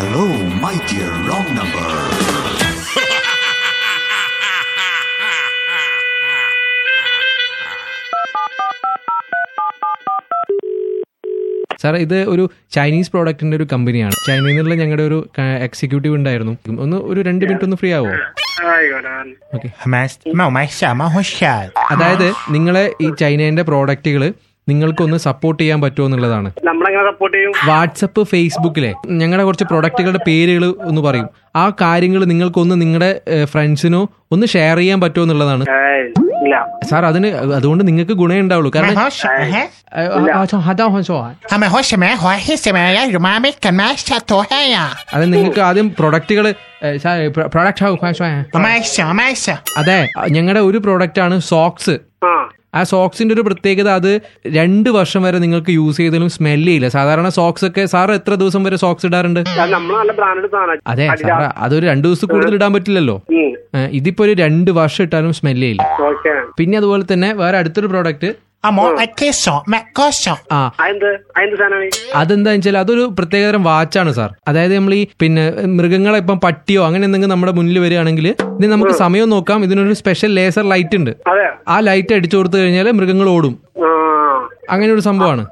Hello, my dear wrong number. Sir, ഇത് ഒരു Chinese പ്രോഡക്റ്റിന്റെ ഒരു കമ്പനിയാണ്. ചൈനയിൽ നിന്നുള്ള ഞങ്ങളുടെ ഒരു എക്സിക്യൂട്ടീവ് ഉണ്ടായിരുന്നു. ഒരു 2 മിനിറ്റ് ഒന്ന് ഫ്രീ ആവോ? അതായത് നിങ്ങളെ ഈ ചൈനയുടെ പ്രോഡക്റ്റുകൾ നിങ്ങൾക്കൊന്ന് സപ്പോർട്ട് ചെയ്യാൻ പറ്റുമോ എന്നുള്ളതാണ്. വാട്സപ്പ്, ഫേസ്ബുക്കിലെ ഞങ്ങളുടെ കുറച്ച് പ്രൊഡക്റ്റുകളുടെ പേരുകൾ ഒന്ന് പറയും. ആ കാര്യങ്ങൾ നിങ്ങൾക്കൊന്ന് നിങ്ങളുടെ ഫ്രണ്ട്സിനോ ഒന്ന് ഷെയർ ചെയ്യാൻ പറ്റുമോ എന്നുള്ളതാണ് സാർ. അതുകൊണ്ട് നിങ്ങൾക്ക് ഗുണമേ ഉണ്ടാവുള്ളൂ. കാരണം അത് നിങ്ങൾക്ക് ആദ്യം പ്രൊഡക്റ്റുകൾ അതെ, ഞങ്ങളുടെ ഒരു പ്രൊഡക്റ്റ് ആണ് സോക്സ്. ആ സോക്സിന്റെ ഒരു പ്രത്യേകത, അത് 2 വർഷം വരെ നിങ്ങൾക്ക് യൂസ് ചെയ്താലും സ്മെല് ചെയ്യില്ല. സാധാരണ സോക്സ് ഒക്കെ സാർ എത്ര ദിവസം വരെ സോക്സ് ഇടാറുണ്ട്? അതെ സാർ, അതൊരു 2 ദിവസം കൂടുതൽ ഇടാൻ പറ്റില്ലല്ലോ. ഇതിപ്പോ ഒരു 2 വർഷം ഇട്ടാലും സ്മെല് ചെയ്യില്ല. പിന്നെ അതുപോലെ തന്നെ വേറെ അടുത്തൊരു പ്രോഡക്റ്റ് അതെന്താ വെച്ചാൽ അതൊരു പ്രത്യേകതരം വാച്ചാണ് സാർ. അതായത് നമ്മൾ ഈ മൃഗങ്ങളെ ഇപ്പം പട്ടിയോ അങ്ങനെ എന്തെങ്കിലും നമ്മുടെ മുന്നിൽ വരികയാണെങ്കിൽ ഇത് നമുക്ക് സമയം നോക്കാം. ഇതിനൊരു സ്പെഷ്യൽ ലേസർ ലൈറ്റ് ഉണ്ട്. ആ ലൈറ്റ് അടിച്ചു കൊടുത്തു കഴിഞ്ഞാൽ മൃഗങ്ങൾ ഓടും. അങ്ങനെ ഒരു സംഭവമാണ്.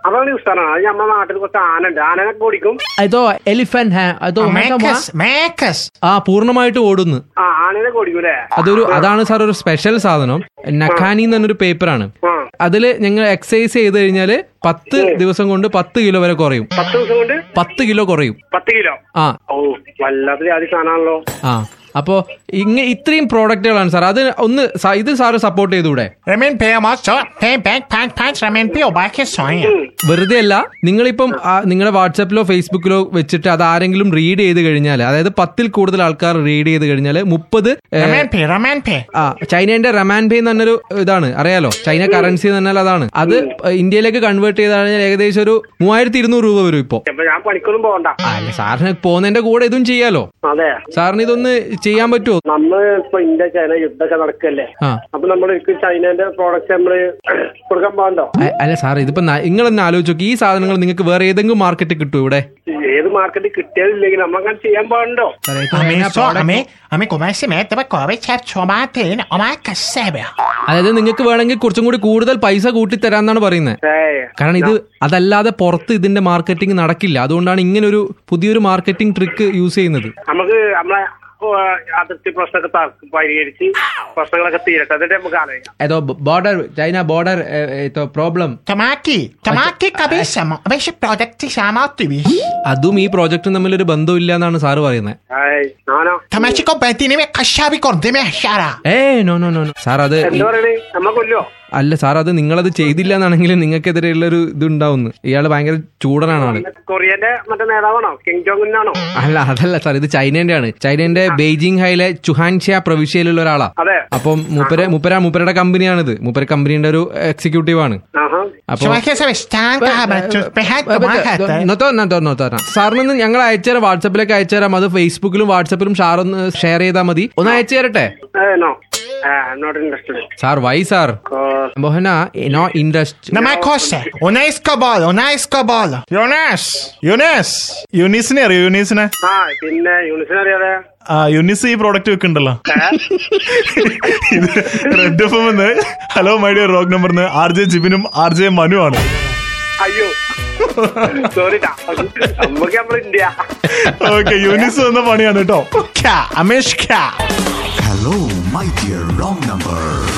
അതോ എലിഫന്റ് അതോ പൂർണ്ണമായിട്ട് ഓടുന്നു. അതാണ് സാർ ഒരു സ്പെഷ്യൽ സാധനം. നഖാനി എന്ന് പറഞ്ഞൊരു പേപ്പറാണ്. അതില് ഞങ്ങൾ എക്സസൈസ് ചെയ്ത് കഴിഞ്ഞാല് 10 ദിവസം കൊണ്ട് 10 കിലോ വരെ കുറയും. 10 കിലോ കുറയും. ആ അപ്പോ ഇത്രയും പ്രോഡക്റ്റുകളാണ് സാർ. അത് ഒന്ന് ഇത് സാറ് സപ്പോർട്ട് ചെയ്തുകൂടെ? വെറുതെ അല്ല, നിങ്ങളിപ്പം നിങ്ങളുടെ വാട്സാപ്പിലോ ഫേസ്ബുക്കിലോ വെച്ചിട്ട് അത് ആരെങ്കിലും റീഡ് ചെയ്ത് കഴിഞ്ഞാൽ, അതായത് 10ൽ കൂടുതൽ ആൾക്കാർ റീഡ് ചെയ്ത് കഴിഞ്ഞാൽ 30 ചൈനയുടെ റമാൻ പേ എന്ന് പറഞ്ഞൊരു ഇതാണ്, അറിയാലോ? ചൈന കറൻസി എന്ന് പറഞ്ഞാൽ അതാണ്. അത് ഇന്ത്യയിലേക്ക് കൺവേർട്ട് ചെയ്ത് കഴിഞ്ഞാൽ ഏകദേശം ഒരു 3200 രൂപ വരും ഇപ്പൊ. സാറിന് പോകുന്നതിന്റെ കൂടെ ഇതും ചെയ്യാലോ. സാറിന് ഇതൊന്ന് ചെയ്യാൻ പറ്റുമോ? നമ്മളിപ്പോ ഇന്ത്യ ചൈന യുദ്ധമൊക്കെ നടക്കല്ലേ, അപ്പൊ നമ്മൾ ചൈനന്റെ പ്രോഡക്റ്റ് നമ്മള് കൊടുക്കാൻ പാടോ? അല്ല സാർ, ഇതിപ്പോ നിങ്ങൾ തന്നെ ആലോചിച്ച് നോക്കി, ഈ സാധനങ്ങൾ നിങ്ങൾക്ക് വേറെ ഏതെങ്കിലും മാർക്കറ്റിൽ കിട്ടുമോ? ഇവിടെ ഏത് മാർക്കറ്റിൽ കിട്ടിയാലില്ലെങ്കിൽ നമ്മളങ്ങനെ ചെയ്യാൻ പാടുണ്ടോ? അതായത് നിങ്ങൾക്ക് വേണമെങ്കിൽ കുറച്ചും കൂടി കൂടുതൽ പൈസ കൂട്ടി തരാന്നാണ് പറയുന്നത്. കാരണം ഇത് അതല്ലാതെ പുറത്ത് ഇതിന്റെ മാർക്കറ്റിംഗ് നടക്കില്ല. അതുകൊണ്ടാണ് ഇങ്ങനെ ഒരു പുതിയൊരു മാർക്കറ്റിംഗ് ട്രിക്ക് യൂസ് ചെയ്യുന്നത്. നമുക്ക് നമ്മളെ അതിർത്തി പ്രശ്നമൊക്കെ പരിഹരിച്ച് പ്രശ്നങ്ങളൊക്കെ തീരട്ടെ, എന്നിട്ട് നമുക്ക് ആലോചിക്കാം. ഏതോ ബോർഡർ, ചൈന ബോർഡർ പ്രോബ്ലം. അതും ഈ പ്രോജക്റ്റും തമ്മിലൊരു ബന്ധമില്ല എന്നാണ് സാറ് പറയുന്നത്. സാർ അത് അല്ല സാർ, അത് നിങ്ങളത് ചെയ്തില്ല എന്നാണെങ്കിൽ നിങ്ങൾക്കെതിരെയുള്ളൊരു ഇതുണ്ടാവുന്നു. ഇയാള് ഭയങ്കര ചൂടനാണ് ആള്. കൊറിയന്റെ മറ്റേ നേതാവാണോ? കിങ് ജോങ് ഉൻ ആണോ? അല്ല, അതല്ല സാർ, ഇത് ചൈനന്റെ ആണ്. ചൈനന്റെ ബെയ്ജിംഗ് ഹൈയിലെ ചുഹാൻഷ്യ പ്രവിശ്യയിലുള്ള ഒരാളാ. അപ്പം മൂപ്പരുടെ കമ്പനിയാണിത്. മൂപ്പര കമ്പനിയുടെ ഒരു എക്സിക്യൂട്ടീവ് ആണ്. സാറിന് ഞങ്ങൾ അയച്ചുതരാം, വാട്സാപ്പിലേക്ക് അയച്ചുതരാം. അത് ഫേസ്ബുക്കിലും വാട്സാപ്പിലും സാറൊന്ന് ഷെയർ ചെയ്താൽ മതി. ഒന്ന് അയച്ചു തരട്ടെ? not interested. Sir, why sir? Mohana, not interested. Na my costa. Unais kabal. Yunisne അറിയോ? യുനീസിനെ? പിന്നെ യുനിസിനെ അറിയാതെ. യുനിസ് ഈ പ്രോഡക്റ്റ് വെക്കുന്നുണ്ടല്ലോ. ഇത് red F M hello my dear wrong number RJ ജിബിനും RJ മനു ആണ്. അയ്യോ സോറി, ഇന്ത്യ. ഓക്കെ, യുനിസ് എന്ന പണിയാണ് കേട്ടോ. Hello, my dear wrong number.